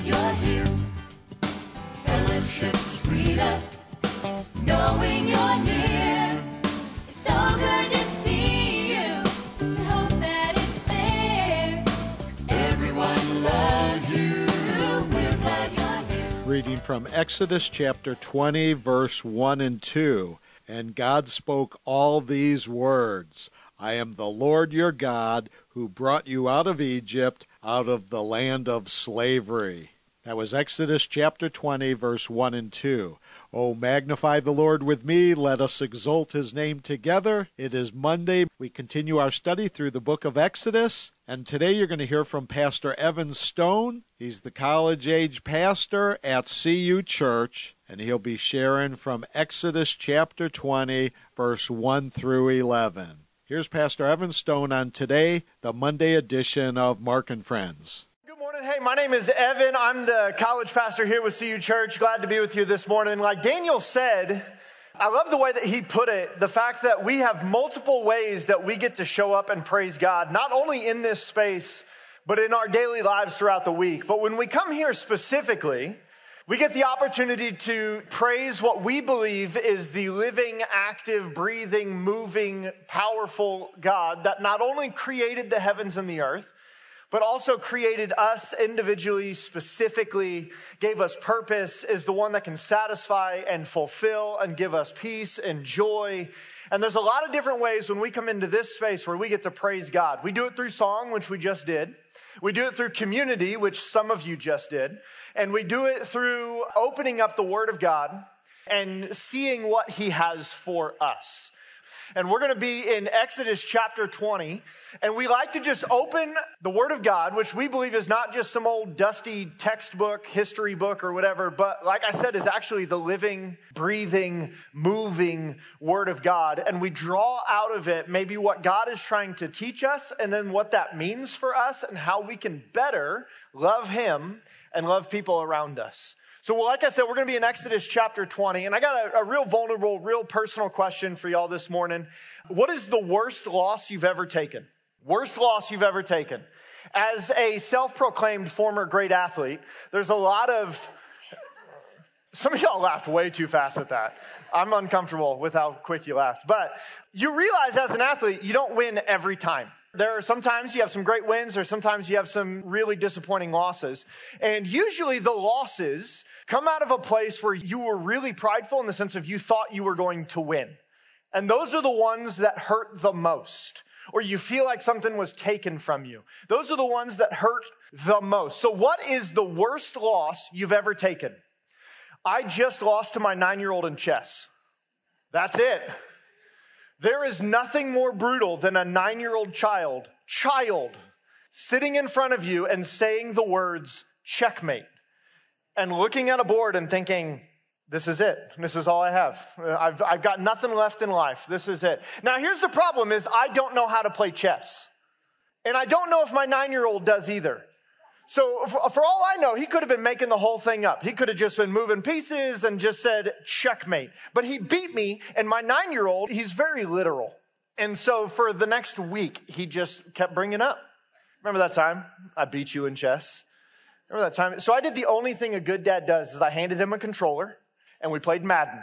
you're here. Fellowship sweeter, knowing you're near. It's so good to see you. We hope that it's clear. Everyone loves you. We're glad you're here. Reading from Exodus chapter 20, verse 1 and 2. And God spoke all these words. I am the Lord your God, who brought you out of Egypt, out of the land of slavery. That was Exodus chapter 20, verse 1 and 2. Oh, magnify the Lord with me. Let us exalt his name together. It is Monday. We continue our study through the book of Exodus. And today you're going to hear from Pastor Evan Stone. He's the college-age pastor at CU Church, and he'll be sharing from Exodus chapter 20, verse 1 through 11. Here's Pastor Evan Stone on today, the Monday edition of Mark and Friends. Good morning. Hey, my name is Evan. I'm the college pastor here with CU Church. Glad to be with you this morning. Like Daniel said, I love the way that he put it, the fact that we have multiple ways that we get to show up and praise God, not only in this space, but in our daily lives throughout the week. But when we come here specifically, we get the opportunity to praise what we believe is the living, active, breathing, moving, powerful God that not only created the heavens and the earth, but also created us individually, specifically, gave us purpose, is the one that can satisfy and fulfill and give us peace and joy. And there's a lot of different ways when we come into this space where we get to praise God. We do it through song, which we just did. We do it through community, which some of you just did. And we do it through opening up the Word of God and seeing what He has for us. And we're going to be in Exodus chapter 20. And we like to just open the Word of God, which we believe is not just some old dusty textbook, history book or whatever, but like I said, is actually the living, breathing, moving Word of God. And we draw out of it maybe what God is trying to teach us and then what that means for us and how we can better love Him and love people around us. So like I said, we're going to be in Exodus chapter 20, and I got a real vulnerable, real personal question for y'all this morning. What is the worst loss you've ever taken? Worst loss you've ever taken? As a self-proclaimed former great athlete, there's a lot of... Some of y'all laughed way too fast at that. I'm uncomfortable with how quick you laughed. But you realize as an athlete, you don't win every time. There are sometimes you have some great wins or sometimes you have some really disappointing losses. And usually the losses come out of a place where you were really prideful in the sense of you thought you were going to win. And those are the ones that hurt the most. Or you feel like something was taken from you. Those are the ones that hurt the most. So what is the worst loss you've ever taken? I just lost to my 9-year-old in chess. That's it. There is nothing more brutal than a 9-year-old child sitting in front of you and saying the words, checkmate, and looking at a board and thinking, this is it. This is all I have. I've got nothing left in life. This is it. Now, here's the problem is I don't know how to play chess. And I don't know if my 9-year-old does either. So for all I know, he could have been making the whole thing up. He could have just been moving pieces and just said, checkmate. But he beat me, and my 9-year-old, he's very literal. And so for the next week, he just kept bringing up. Remember that time I beat you in chess? Remember that time? So I did the only thing a good dad does is I handed him a controller, and we played Madden.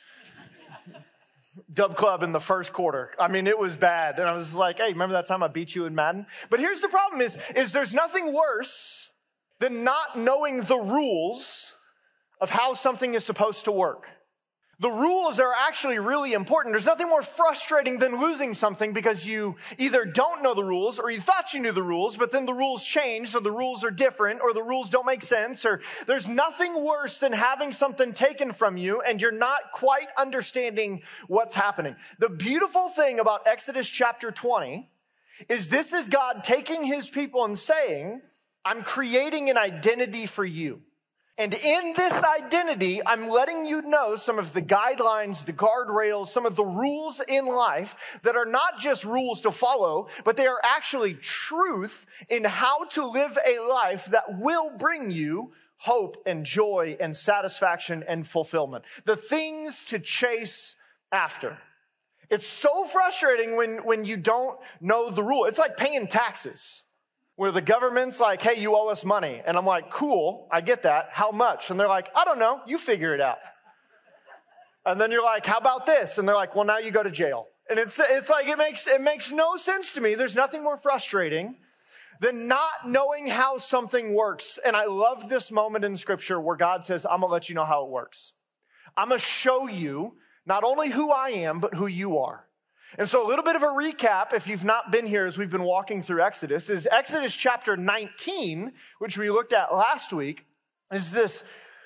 Dub club in the first quarter. I mean, it was bad. And I was like, hey, remember that time I beat you in Madden? But here's the problem is there's nothing worse than not knowing the rules of how something is supposed to work. The rules are actually really important. There's nothing more frustrating than losing something because you either don't know the rules or you thought you knew the rules, but then the rules change, so the rules are different, or the rules don't make sense, or there's nothing worse than having something taken from you and you're not quite understanding what's happening. The beautiful thing about Exodus chapter 20 is this is God taking his people and saying, I'm creating an identity for you. And in this identity, I'm letting you know some of the guidelines, the guardrails, some of the rules in life that are not just rules to follow, but they are actually truth in how to live a life that will bring you hope and joy and satisfaction and fulfillment. The things to chase after. It's so frustrating when you don't know the rule. It's like paying taxes. where the government's like, hey, you owe us money. And I'm like, cool, I get that. How much? And they're like, I don't know. You figure it out. And then you're like, how about this? And they're like, well, now you go to jail. And it's like, it makes no sense to me. There's nothing more frustrating than not knowing how something works. And I love this moment in Scripture where God says, I'm going to let you know how it works. I'm going to show you not only who I am, but who you are. And so a little bit of a recap, if you've not been here as we've been walking through Exodus, is Exodus chapter 19, which we looked at last week, is this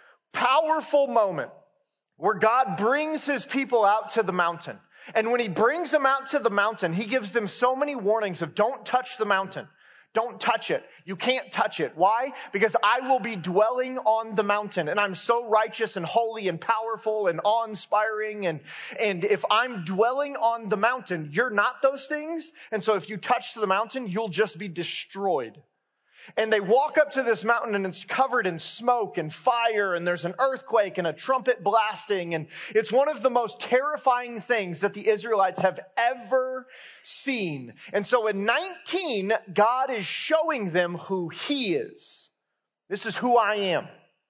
powerful moment where God brings his people out to the mountain. And when he brings them out to the mountain, he gives them so many warnings of don't touch the mountain. Don't touch it. You can't touch it. Why? Because I will be dwelling on the mountain, and I'm so righteous and holy and powerful and awe-inspiring. And if I'm dwelling on the mountain, you're not those things. And so if you touch the mountain, you'll just be destroyed. And they walk up to this mountain and it's covered in smoke and fire, and there's an earthquake and a trumpet blasting. And it's one of the most terrifying things that the Israelites have ever seen. And so in 19, God is showing them who he is. This is who I am.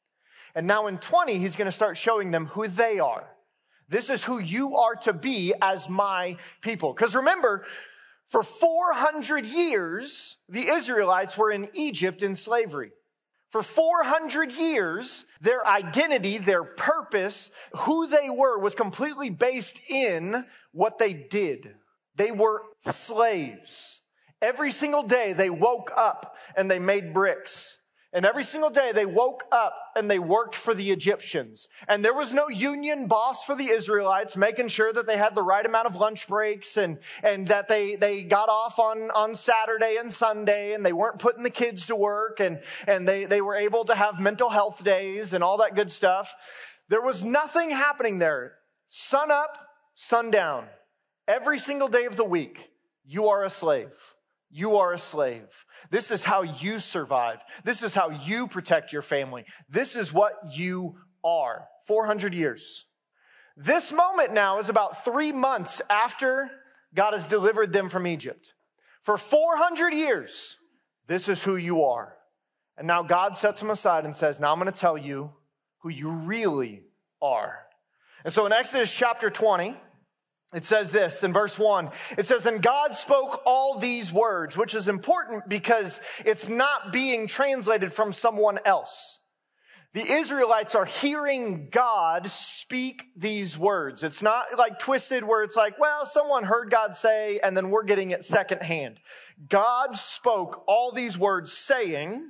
And now in 20, he's going to start showing them who they are. This is who you are to be as my people. Because remember, for 400 years, the Israelites were in Egypt in slavery. For 400 years, their identity, their purpose, who they were was completely based in what they did. They were slaves. Every single day they woke up and they made bricks. And every single day they woke up and they worked for the Egyptians. And there was no union boss for the Israelites making sure that they had the right amount of lunch breaks and that they got off on Saturday and Sunday, and they weren't putting the kids to work, and they were able to have mental health days and all that good stuff. There was nothing happening there. Sun up, sun down. Every single day of the week, you are a slave. You are a slave. This is how you survive. This is how you protect your family. This is what you are. 400 years. This moment now is about 3 months after God has delivered them from Egypt. For 400 years, this is who you are. And now God sets them aside and says, now I'm going to tell you who you really are. And so in Exodus chapter 20, it says this in verse 1. It says, and God spoke all these words, which is important because it's not being translated from someone else. The Israelites are hearing God speak these words. It's not like twisted where it's like, well, someone heard God say, and then we're getting it secondhand. God spoke all these words saying,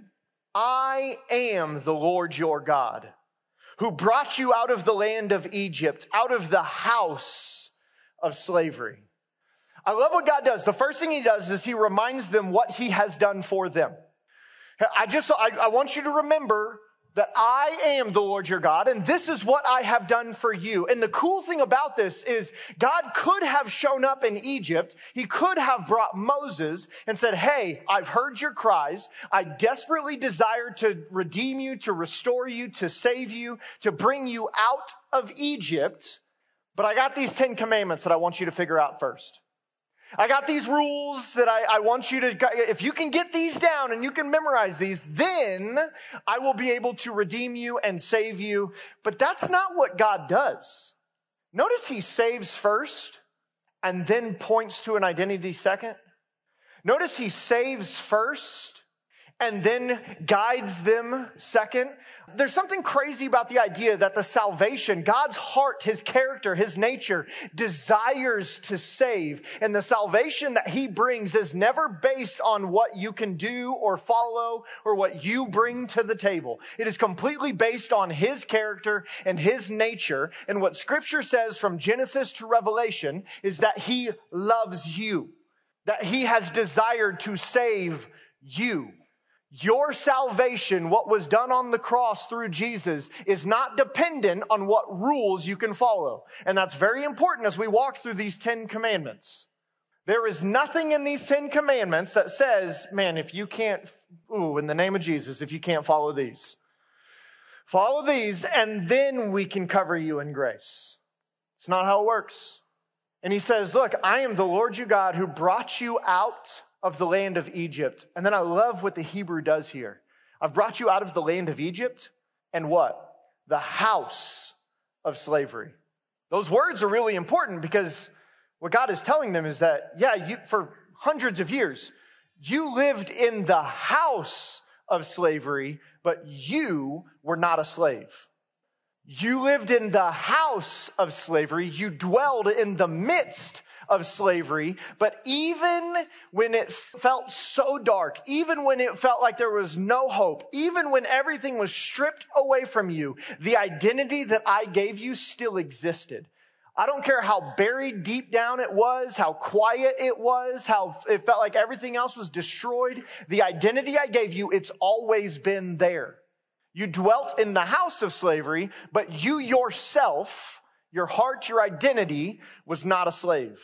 I am the Lord your God, who brought you out of the land of Egypt, out of the house of slavery. I love what God does. The first thing he does is he reminds them what he has done for them. I want you to remember that I am the Lord your God, and this is what I have done for you. And the cool thing about this is God could have shown up in Egypt. He could have brought Moses and said, hey, I've heard your cries. I desperately desire to redeem you, to restore you, to save you, to bring you out of Egypt. But I got these 10 commandments that I want you to figure out first. I got these rules that I want you to, if you can get these down and you can memorize these, then I will be able to redeem you and save you. But that's not what God does. Notice he saves first and then points to an identity second. Notice he saves first and then guides them second. There's something crazy about the idea that the salvation, God's heart, his character, his nature desires to save. And the salvation that he brings is never based on what you can do or follow or what you bring to the table. It is completely based on his character and his nature. And what Scripture says from Genesis to Revelation is that he loves you, that he has desired to save you. Your salvation, what was done on the cross through Jesus, is not dependent on what rules you can follow. And that's very important as we walk through these 10 commandments. There is nothing in these 10 commandments that says, man, if you can't, in the name of Jesus, if you can't follow these and then we can cover you in grace. It's not how it works. And he says, look, I am the Lord your God who brought you out of the land of Egypt. And then I love what the Hebrew does here. I've brought you out of the land of Egypt and what? The house of slavery. Those words are really important because what God is telling them is that, for hundreds of years, you lived in the house of slavery, but you were not a slave. You lived in the house of slavery. You dwelled in the midst of slavery. But even when it felt so dark, even when it felt like there was no hope, even when everything was stripped away from you, the identity that I gave you still existed. I don't care how buried deep down it was, how quiet it was, how it felt like everything else was destroyed. The identity I gave you, it's always been there. You dwelt in the house of slavery, but you yourself, your heart, your identity was not a slave.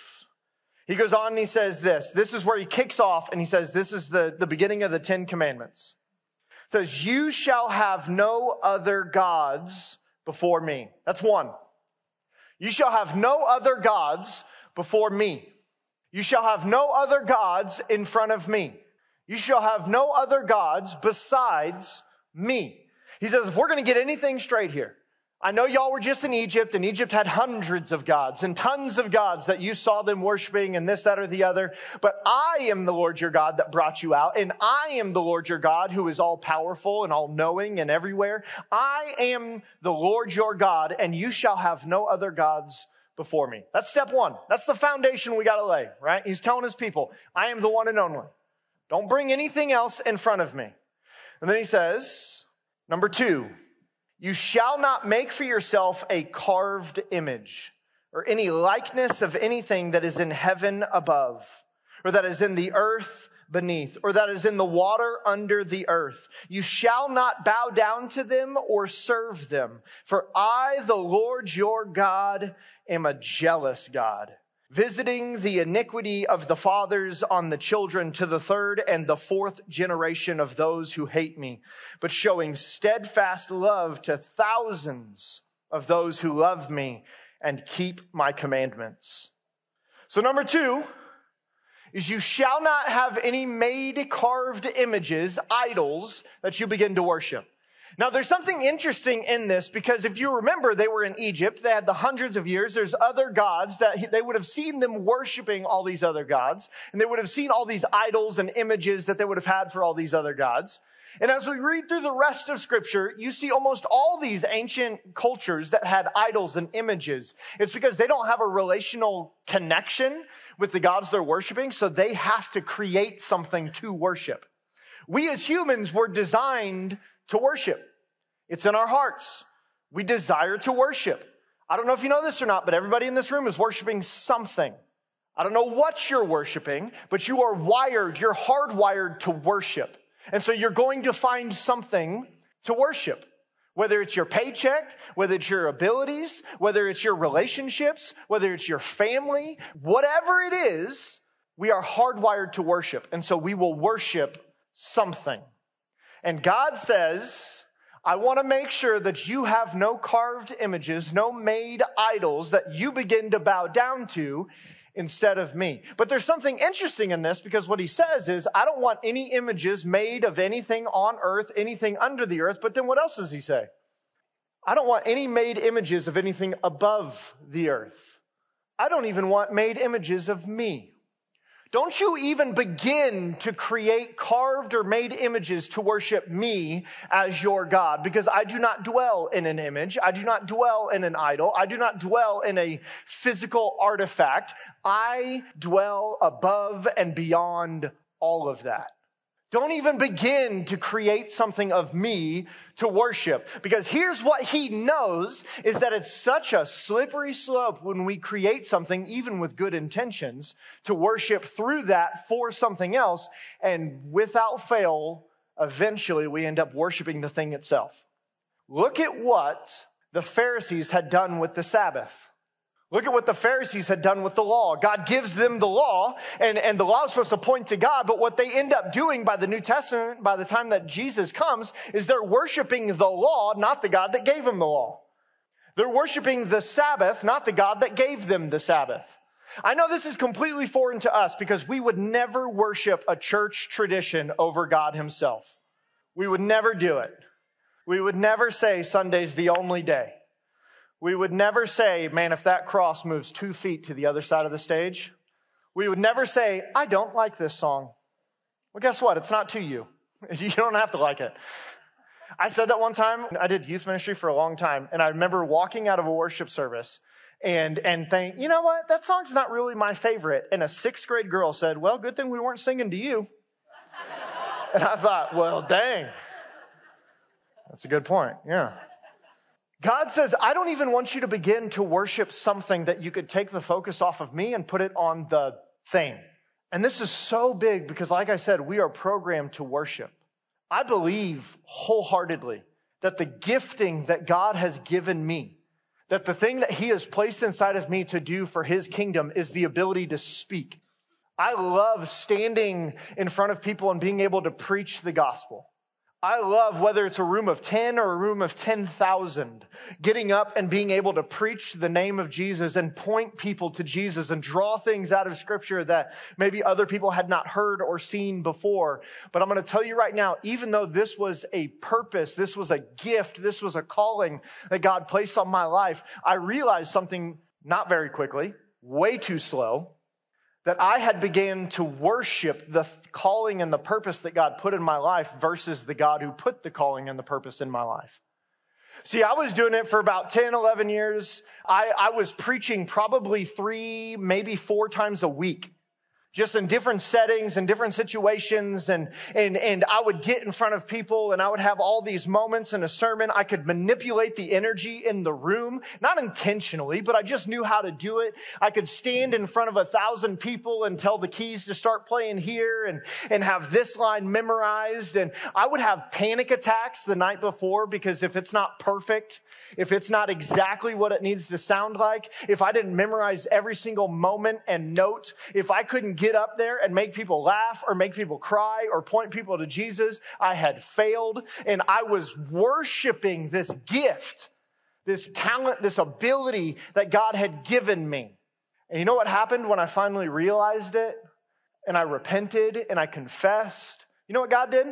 He goes on and he says this. This is where he kicks off and he says, this is the beginning of the 10 Commandments. It says, you shall have no other gods before me. That's one. You shall have no other gods before me. You shall have no other gods in front of me. You shall have no other gods besides me. He says, if we're going to get anything straight here, I know y'all were just in Egypt, and Egypt had hundreds of gods and tons of gods that you saw them worshiping and this, that, or the other. But I am the Lord your God that brought you out, and I am the Lord your God who is all powerful and all knowing and everywhere. I am the Lord your God, and you shall have no other gods before me. That's step one. That's the foundation we got to lay, right? He's telling his people, I am the one and only. Don't bring anything else in front of me. And then he says, number 2, you shall not make for yourself a carved image or any likeness of anything that is in heaven above, or that is in the earth beneath, or that is in the water under the earth. You shall not bow down to them or serve them. For I, the Lord your God, am a jealous God, visiting the iniquity of the fathers on the children to the 3rd and the 4th generation of those who hate me, but showing steadfast love to thousands of those who love me and keep my commandments. So number 2 is you shall not have any made carved images, idols, that you begin to worship. Now, there's something interesting in this because if you remember, they were in Egypt. They had the hundreds of years. There's other gods that they would have seen them worshiping all these other gods. And they would have seen all these idols and images that they would have had for all these other gods. And as we read through the rest of Scripture, you see almost all these ancient cultures that had idols and images. It's because they don't have a relational connection with the gods they're worshiping, so they have to create something to worship. We as humans were designed to worship. It's in our hearts. We desire to worship. I don't know if you know this or not, but everybody in this room is worshiping something. I don't know what you're worshiping, but you are wired, you're hardwired to worship. And so you're going to find something to worship. Whether it's your paycheck, whether it's your abilities, whether it's your relationships, whether it's your family, whatever it is, we are hardwired to worship. And so we will worship something. And God says, I want to make sure that you have no carved images, no made idols that you begin to bow down to instead of me. But there's something interesting in this because what he says is, I don't want any images made of anything on earth, anything under the earth. But then what else does he say? I don't want any made images of anything above the earth. I don't even want made images of me. Don't you even begin to create carved or made images to worship me as your God, because I do not dwell in an image. I do not dwell in an idol. I do not dwell in a physical artifact. I dwell above and beyond all of that. Don't even begin to create something of me to worship. Because here's what he knows is that it's such a slippery slope when we create something, even with good intentions, to worship through that for something else. And without fail, eventually we end up worshiping the thing itself. Look at what the Pharisees had done with the Sabbath. Look at what the Pharisees had done with the law. God gives them the law, and the law is supposed to point to God, but what they end up doing by the New Testament, by the time that Jesus comes, is they're worshiping the law, not the God that gave them the law. They're worshiping the Sabbath, not the God that gave them the Sabbath. I know this is completely foreign to us because we would never worship a church tradition over God himself. We would never do it. We would never say Sunday's the only day. We would never say, man, if that cross moves 2 feet to the other side of the stage. We would never say, I don't like this song. Well, guess what? It's not to you. You don't have to like it. I said that one time. I did youth ministry for a long time, and I remember walking out of a worship service and think, you know what? That song's not really my favorite. And a 6th grade girl said, well, good thing we weren't singing to you. And I thought, well, dang. That's a good point. Yeah. God says, I don't even want you to begin to worship something that you could take the focus off of me and put it on the thing. And this is so big because, like I said, we are programmed to worship. I believe wholeheartedly that the gifting that God has given me, that the thing that he has placed inside of me to do for his kingdom is the ability to speak. I love standing in front of people and being able to preach the gospel. I love, whether it's a room of 10 or a room of 10,000, getting up and being able to preach the name of Jesus and point people to Jesus and draw things out of Scripture that maybe other people had not heard or seen before. But I'm going to tell you right now, even though this was a purpose, this was a gift, this was a calling that God placed on my life, I realized something not very quickly, way too slow, that I had began to worship the calling and the purpose that God put in my life versus the God who put the calling and the purpose in my life. See, I was doing it for about 10, 11 years. I was preaching probably 3, maybe 4 times a week, just in different settings and different situations. And I would get in front of people and I would have all these moments in a sermon. I could manipulate the energy in the room, not intentionally, but I just knew how to do it. I could stand in front of 1,000 people and tell the keys to start playing here and have this line memorized. And I would have panic attacks the night before because if it's not perfect, if it's not exactly what it needs to sound like, if I didn't memorize every single moment and note, if I couldn't get up there and make people laugh or make people cry or point people to Jesus, I had failed. And I was worshiping this gift, this talent, this ability that God had given me. And you know what happened when I finally realized it and I repented and I confessed? You know what God did?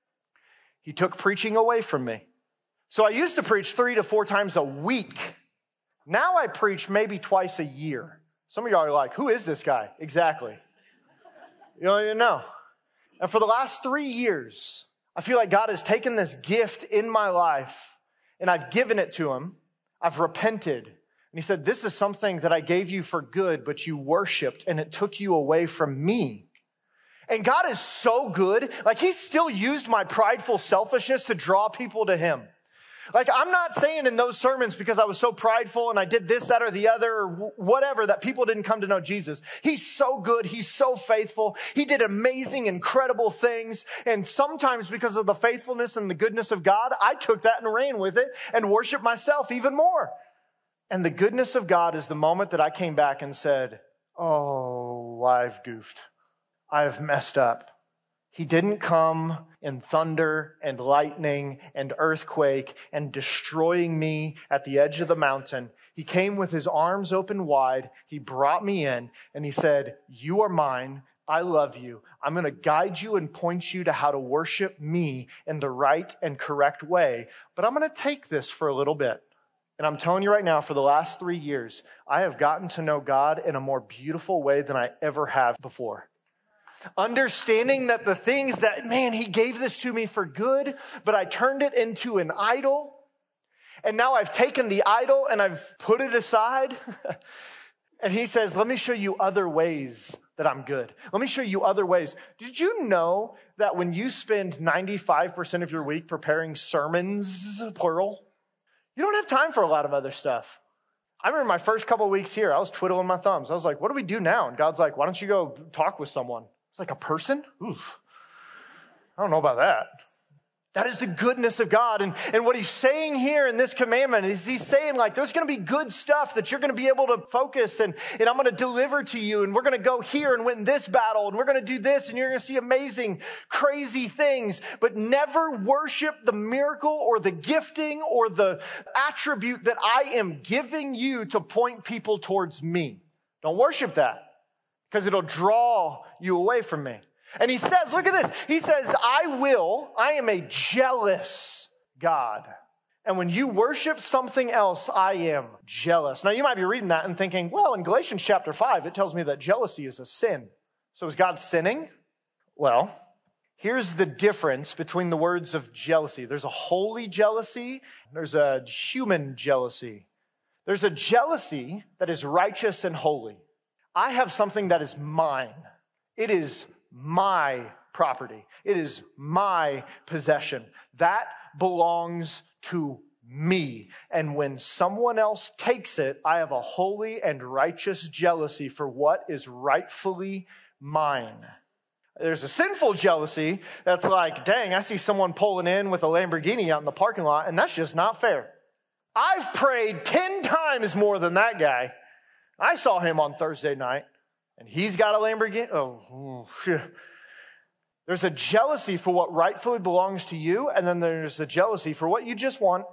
He took preaching away from me. So I used to preach 3 to 4 times a week. Now I preach maybe twice a year. Some of y'all are like, who is this guy? Exactly. You don't even know. And for the last 3 years, I feel like God has taken this gift in my life and I've given it to him. I've repented. And he said, this is something that I gave you for good, but you worshiped and it took you away from me. And God is so good. Like he still used my prideful selfishness to draw people to him. Like, I'm not saying in those sermons because I was so prideful and I did this, that, or the other, or whatever, that people didn't come to know Jesus. He's so good. He's so faithful. He did amazing, incredible things. And sometimes because of the faithfulness and the goodness of God, I took that and ran with it and worshiped myself even more. And the goodness of God is the moment that I came back and said, oh, I've goofed. I've messed up. He didn't come in thunder and lightning and earthquake and destroying me at the edge of the mountain. He came with his arms open wide. He brought me in and he said, you are mine. I love you. I'm going to guide you and point you to how to worship me in the right and correct way. But I'm going to take this for a little bit. And I'm telling you right now, for the last 3 years, I have gotten to know God in a more beautiful way than I ever have before. Understanding that the things that, man, he gave this to me for good, but I turned it into an idol. And now I've taken the idol and I've put it aside. And he says, let me show you other ways that I'm good. Let me show you other ways. Did you know that when you spend 95% of your week preparing sermons, plural, you don't have time for a lot of other stuff? I remember my first couple of weeks here, I was twiddling my thumbs. I was like, what do we do now? And God's like, why don't you go talk with someone? It's like a person? Oof. I don't know about that. That is the goodness of God. And what he's saying here in this commandment is he's saying, like, there's going to be good stuff that you're going to be able to focus and I'm going to deliver to you. And we're going to go here and win this battle. And we're going to do this. And you're going to see amazing, crazy things. But never worship the miracle or the gifting or the attribute that I am giving you to point people towards me. Don't worship that because it'll draw you away from me. And he says, look at this. He says, I am a jealous God. And when you worship something else, I am jealous. Now, you might be reading that and thinking, well, in Galatians chapter 5, it tells me that jealousy is a sin. So is God sinning? Well, here's the difference between the words of jealousy. There's a holy jealousy. There's a human jealousy. There's a jealousy that is righteous and holy. I have something that is mine. It is my property. It is my possession. That belongs to me. And when someone else takes it, I have a holy and righteous jealousy for what is rightfully mine. There's a sinful jealousy that's like, dang, I see someone pulling in with a Lamborghini out in the parking lot, and that's just not fair. I've prayed 10 times more than that guy. I saw him on Thursday night, and he's got a Lamborghini. Oh, shit. There's a jealousy for what rightfully belongs to you, and then there's a jealousy for what you just want.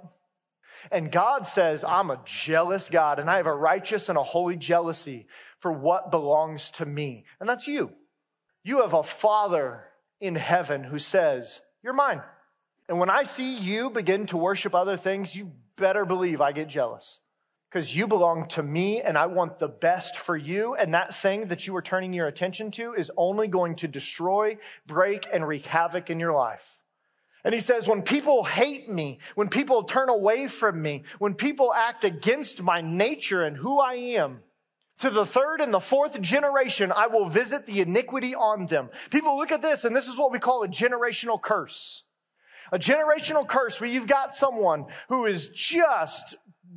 And God says, I'm a jealous God, and I have a righteous and a holy jealousy for what belongs to me. And that's you. You have a Father in heaven who says, you're mine. And when I see you begin to worship other things, you better believe I get jealous. Because you belong to me and I want the best for you. And that thing that you are turning your attention to is only going to destroy, break, and wreak havoc in your life. And he says, when people hate me, when people turn away from me, when people act against my nature and who I am, to the third and the fourth generation, I will visit the iniquity on them. People look at this, and this is what we call a generational curse. A generational curse where you've got someone who is just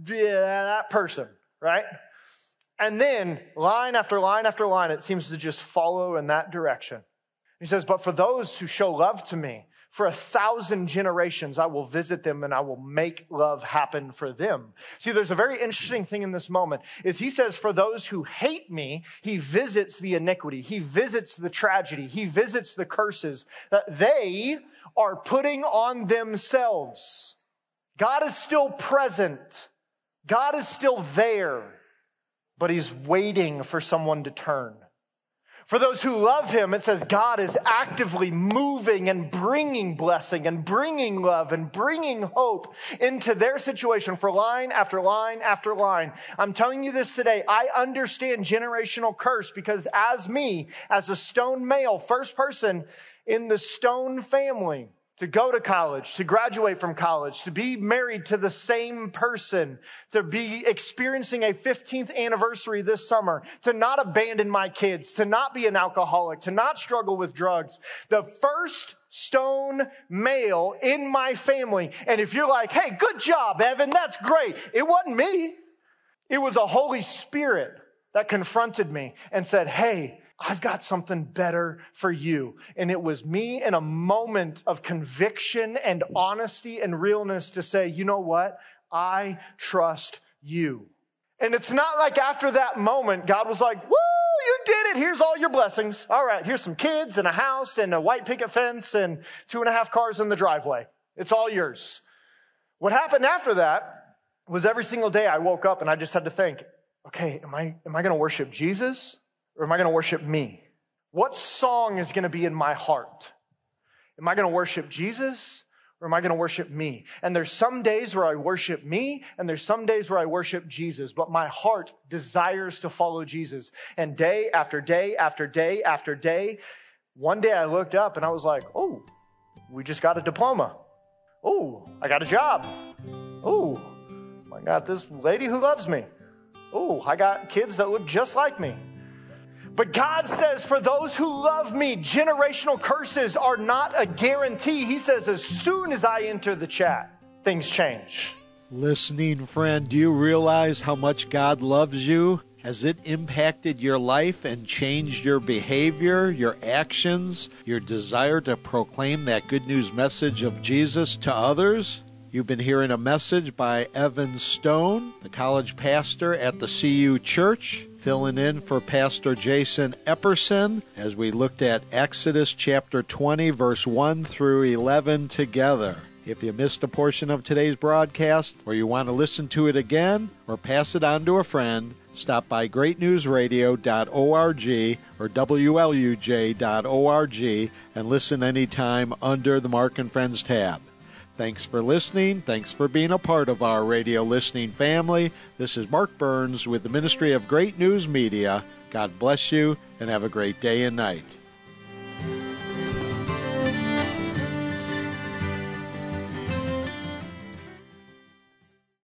that person, right? And then line after line after line, it seems to just follow in that direction. He says, but for those who show love to me, for 1,000 generations, I will visit them and I will make love happen for them. See, there's a very interesting thing in this moment is he says, for those who hate me, he visits the iniquity. He visits the tragedy. He visits the curses that they are putting on themselves. God is still present. God is still there, but he's waiting for someone to turn. For those who love him, it says God is actively moving and bringing blessing and bringing love and bringing hope into their situation for line after line after line. I'm telling you this today. I understand generational curse because as a Stone male, first person in the Stone family, to go to college, to graduate from college, to be married to the same person, to be experiencing a 15th anniversary this summer, to not abandon my kids, to not be an alcoholic, to not struggle with drugs. The first Stone male in my family. And if you're like, hey, good job, Evan, that's great. It wasn't me. It was a Holy Spirit that confronted me and said, hey, I've got something better for you. And it was me in a moment of conviction and honesty and realness to say, you know what? I trust you. And it's not like after that moment, God was like, woo, you did it. Here's all your blessings. All right, here's some kids and a house and a white picket fence and 2.5 cars in the driveway. It's all yours. What happened after that was every single day I woke up and I just had to think, okay, am I going to worship Jesus? Or am I going to worship me? What song is going to be in my heart? Am I going to worship Jesus or am I going to worship me? And there's some days where I worship me and there's some days where I worship Jesus, but my heart desires to follow Jesus. And day after day after day after day, one day I looked up and I was like, oh, we just got a diploma. Oh, I got a job. Oh, I got this lady who loves me. Oh, I got kids that look just like me. But God says, for those who love me, generational curses are not a guarantee. He says, as soon as I enter the chat, things change. Listening friend, do you realize how much God loves you? Has it impacted your life and changed your behavior, your actions, your desire to proclaim that good news message of Jesus to others? You've been hearing a message by Evan Stone, the college pastor at the CU Church, filling in for Pastor Jason Epperson as we looked at Exodus chapter 20, verse 1 through 11 together. If you missed a portion of today's broadcast, or you want to listen to it again, or pass it on to a friend, stop by greatnewsradio.org or WLUJ.org and listen anytime under the Mark and Friends tab. Thanks for listening. Thanks for being a part of our radio listening family. This is Mark Burns with the Ministry of Great News Media. God bless you and have a great day and night.